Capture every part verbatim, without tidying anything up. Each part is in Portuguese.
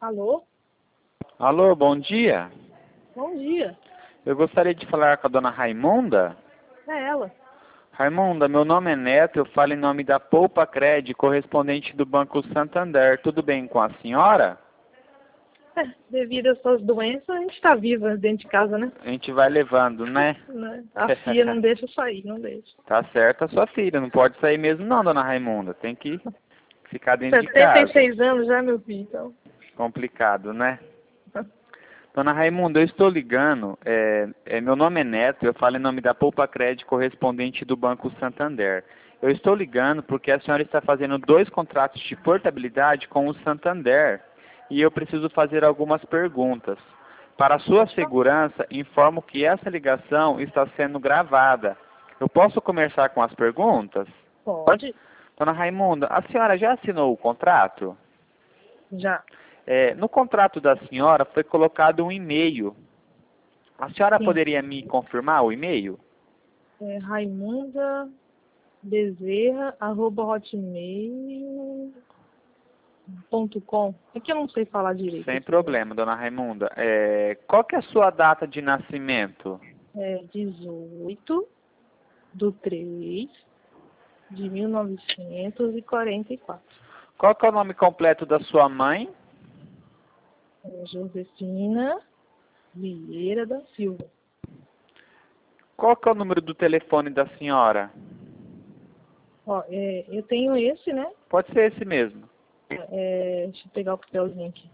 Alô? Alô, bom dia. Bom dia. Eu gostaria de falar com a dona Raimunda. É ela. Raimunda, meu nome é Neto, eu falo em nome da Poupa Cred, correspondente do Banco Santander. Tudo bem com a senhora? É, devido às suas doenças, a gente está viva dentro de casa, né? A gente vai levando, né? Né? A filha não deixa sair, não deixa. Tá certo a sua filha, não pode sair mesmo não, dona Raimunda. Tem que ficar dentro de setenta e casa. seis anos já, meu filho, então. Complicado, né? Dona Raimunda, eu estou ligando, é, é, meu nome é Neto, eu falo em nome da Poupa Cred, correspondente do Banco Santander. Eu estou ligando porque a senhora está fazendo dois contratos de portabilidade com o Santander e eu preciso fazer algumas perguntas. Para sua segurança, informo que essa ligação está sendo gravada. Eu posso começar com as perguntas? Pode? Dona Raimunda, a senhora já assinou o contrato? Já. É, no contrato da senhora foi colocado um e-mail. A senhora Sim. poderia me confirmar o e-mail? É Raimunda Bezerra, arroba hotmail ponto com. É que eu não sei falar direito. Sem problema, dona Raimunda. É, qual que é a sua data de nascimento? É dezoito do três de mil novecentos e quarenta e quatro. Qual que é o nome completo da sua mãe? É Josefina Vieira da Silva. Qual que é o número do telefone da senhora? Ó, é, eu tenho esse, né? Pode ser esse mesmo. É, deixa eu pegar o papelzinho aqui.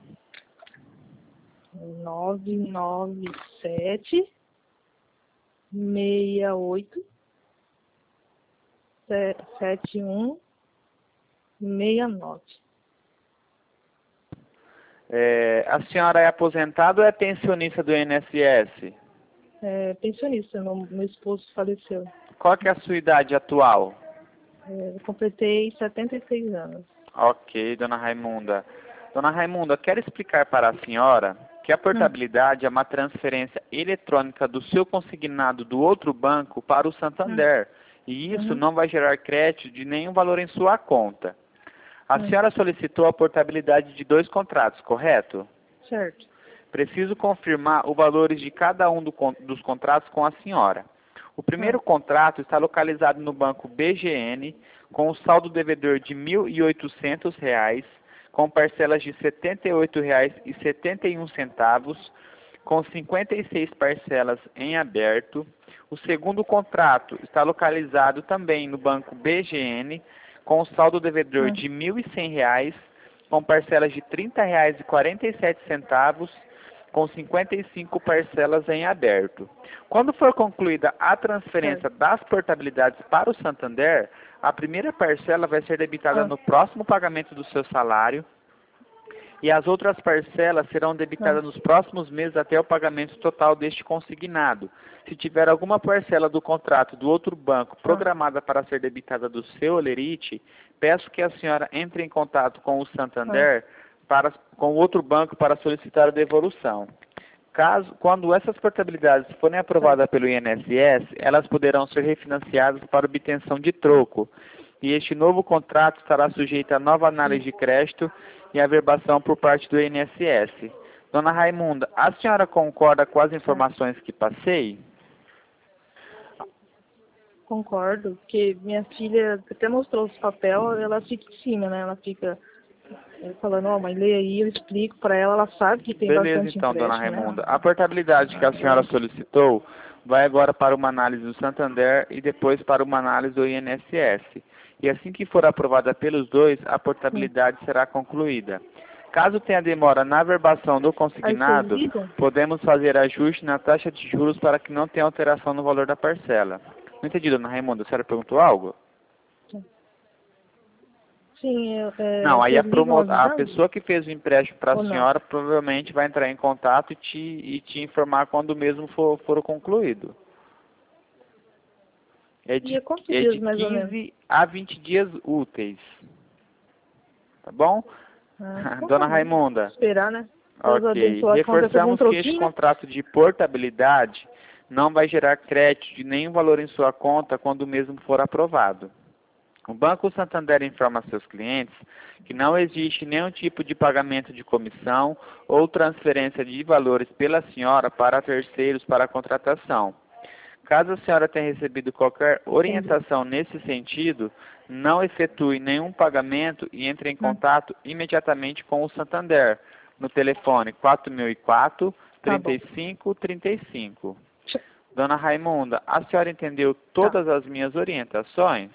nove nove sete seis oito sete um seis nove. É, a senhora é aposentada ou é pensionista do I N S S? É, pensionista, meu, meu esposo faleceu. Qual que é a sua idade atual? É, eu completei setenta e seis anos. Ok, dona Raimunda. Dona Raimunda, quero explicar para a senhora que a Hum, portabilidade é uma transferência eletrônica do seu consignado do outro banco para o hum, Santander. E isso uhum, não vai gerar crédito de nenhum valor em sua conta. A hum, senhora solicitou a portabilidade de dois contratos, correto? certo. Preciso confirmar os valores de cada um do con- dos contratos com a senhora. O Hum, primeiro contrato está localizado no banco B G N, com o saldo devedor de mil e oitocentos reais, com parcelas de setenta e oito reais e setenta e um centavos, com cinquenta e seis parcelas em aberto. O segundo contrato está localizado também no banco B G N, com o saldo devedor hum, de mil e cem reais, com parcelas de trinta reais e quarenta e sete centavos, com cinquenta e cinco parcelas em aberto. Quando for concluída a transferência certo. das portabilidades para o Santander, a primeira parcela vai ser debitada Ah, no próximo pagamento do seu salário e as outras parcelas serão ah, debitadas nos próximos meses até o pagamento total deste consignado. Se tiver alguma parcela do contrato do outro banco ah, programada para ser debitada do seu Olerite, peço que a senhora entre em contato com o ah, Santander para, com o outro banco para solicitar a devolução. Caso, quando essas portabilidades forem certo. aprovadas pelo I N S S, elas poderão ser refinanciadas para obtenção de troco. E este novo contrato estará sujeito a nova Hum. análise de crédito e averbação por parte do I N S S. Dona Raimunda, a senhora concorda com as Certo. informações que passei? Concordo, porque minha filha até mostrou os papel, ela fica em cima, né? Ela fica é, falando, ó, mãe, lê aí, eu explico pra ela, ela sabe que tem Beleza, bastante então, dona empréstimo, né? Raimunda. A portabilidade que a senhora É, solicitou vai agora para uma análise do Santander e depois para uma análise do I N S S. E assim que for aprovada pelos dois, a sim. portabilidade será concluída. Caso tenha demora na averbação do Aí vocês consignado, ligam? podemos fazer ajuste na taxa de juros para que não tenha alteração no valor da parcela. Não entendi, dona Raimunda. A senhora perguntou algo? Sim, eu- é, Não, aí a, vocês ligam promo... a avisando? pessoa que fez o empréstimo para a Ou não? senhora provavelmente vai entrar em contato e te, e te informar quando o mesmo for, for concluído. É E de, é quantos é dias de mais ou menos? quinze a vinte dias úteis. Tá bom? Ah, então tá Dona bom. Raimunda, Esperar, né? Deus ok. abençoe. Acontece algum Reforçamos que este troquinho, né? contrato de portabilidade não vai gerar crédito de nenhum valor em sua conta quando o mesmo for aprovado. O Banco Santander informa a seus clientes que não existe nenhum tipo de pagamento de comissão ou transferência de valores pela senhora para terceiros para a contratação. Caso a senhora tenha recebido qualquer orientação nesse sentido, não efetue nenhum pagamento e entre em contato imediatamente com o Santander, no telefone quatro mil e quatro, trinta e cinco, trinta e cinco. Dona Raimunda, a senhora entendeu todas as minhas orientações?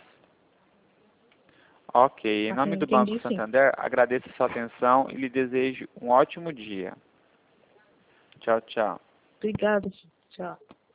Ok. Em Ah, nome do entendi, Banco sim. Santander, agradeço a sua atenção e lhe desejo um ótimo dia. Tchau, tchau. Obrigada. Tchau.